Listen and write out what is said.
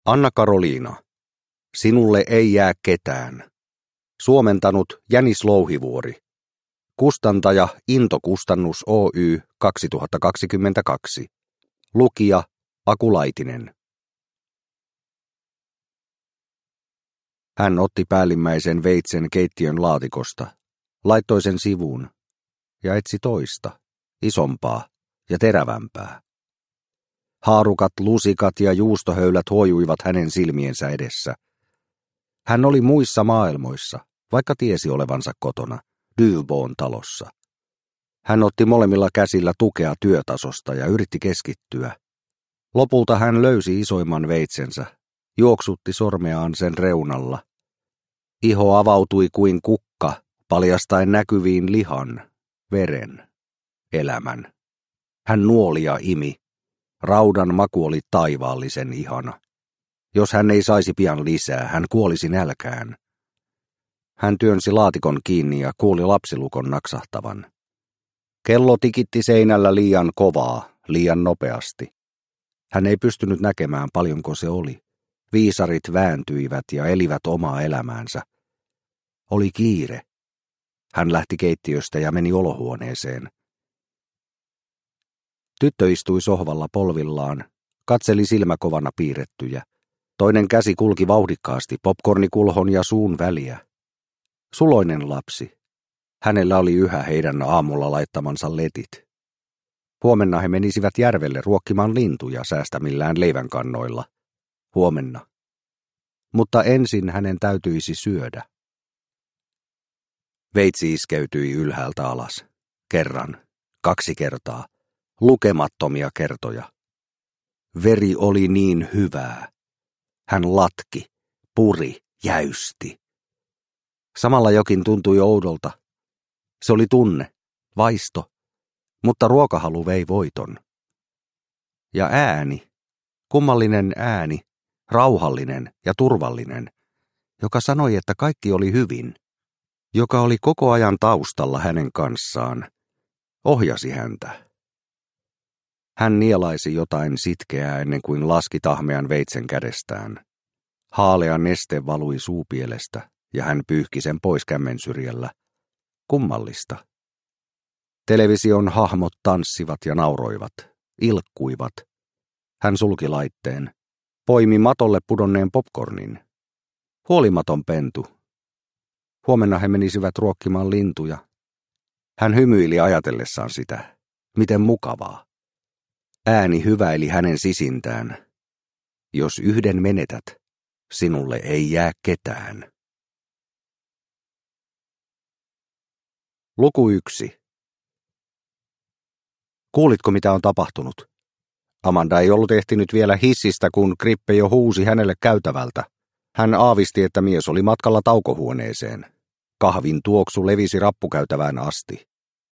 Anna-Karoliina. Sinulle ei jää ketään. Suomentanut Jänis Louhivuori. Kustantaja Into Kustannus Oy 2022. Lukija Aku Laitinen. Hän otti päällimmäisen veitsen keittiön laatikosta, laittoi sen sivuun ja etsi toista, isompaa ja terävämpää. Haarukat, lusikat ja juustohöylät huojuivat hänen silmiensä edessä. Hän oli muissa maailmoissa, vaikka tiesi olevansa kotona, Duvbon talossa. Hän otti molemmilla käsillä tukea työtasosta ja yritti keskittyä. Lopulta hän löysi isoimman veitsensä, juoksutti sormeaan sen reunalla. Iho avautui kuin kukka, paljastaen näkyviin lihan, veren, elämän. Hän nuoli ja imi. Raudan maku oli taivaallisen ihana. Jos hän ei saisi pian lisää, hän kuolisi nälkään. Hän työnsi laatikon kiinni ja kuuli lapsilukon naksahtavan. Kello tikitti seinällä liian kovaa, liian nopeasti. Hän ei pystynyt näkemään paljonko se oli. Viisarit vääntyivät ja elivät omaa elämäänsä. Oli kiire. Hän lähti keittiöstä ja meni olohuoneeseen. Tyttö istui sohvalla polvillaan, katseli silmäkovana piirrettyjä. Toinen käsi kulki vauhdikkaasti popcornikulhon ja suun väliä. Suloinen lapsi. Hänellä oli yhä heidän aamulla laittamansa letit. Huomenna he menisivät järvelle ruokkimaan lintuja säästämillään leivänkannoilla. Huomenna. Mutta ensin hänen täytyisi syödä. Veitsi iskeytyi ylhäältä alas. Kerran, 2 kertaa. Lukemattomia kertoja. Veri oli niin hyvää. Hän latki, puri, jäysti. Samalla jokin tuntui oudolta. Se oli tunne, vaisto, mutta ruokahalu vei voiton. Ja ääni, kummallinen ääni, rauhallinen ja turvallinen, joka sanoi, että kaikki oli hyvin, joka oli koko ajan taustalla hänen kanssaan, ohjasi häntä. Hän nielaisi jotain sitkeää ennen kuin laski tahmean veitsen kädestään. Haalea neste valui suupielestä ja hän pyyhki sen pois kämmen syrjällä. Kummallista. Television hahmot tanssivat ja nauroivat, ilkkuivat. Hän sulki laitteen, poimi matolle pudonneen popcornin. Huolimaton pentu. Huomenna he menisivät ruokkimaan lintuja. Hän hymyili ajatellessaan sitä. Miten mukavaa. Ääni hyväili hänen sisintään. Jos yhden menetät, sinulle ei jää ketään. Luku 1. Kuulitko, mitä on tapahtunut? Amanda ei ollut ehtinyt vielä hissistä, kun Krippe jo huusi hänelle käytävältä. Hän aavisti, että mies oli matkalla taukohuoneeseen. Kahvin tuoksu levisi rappukäytävään asti.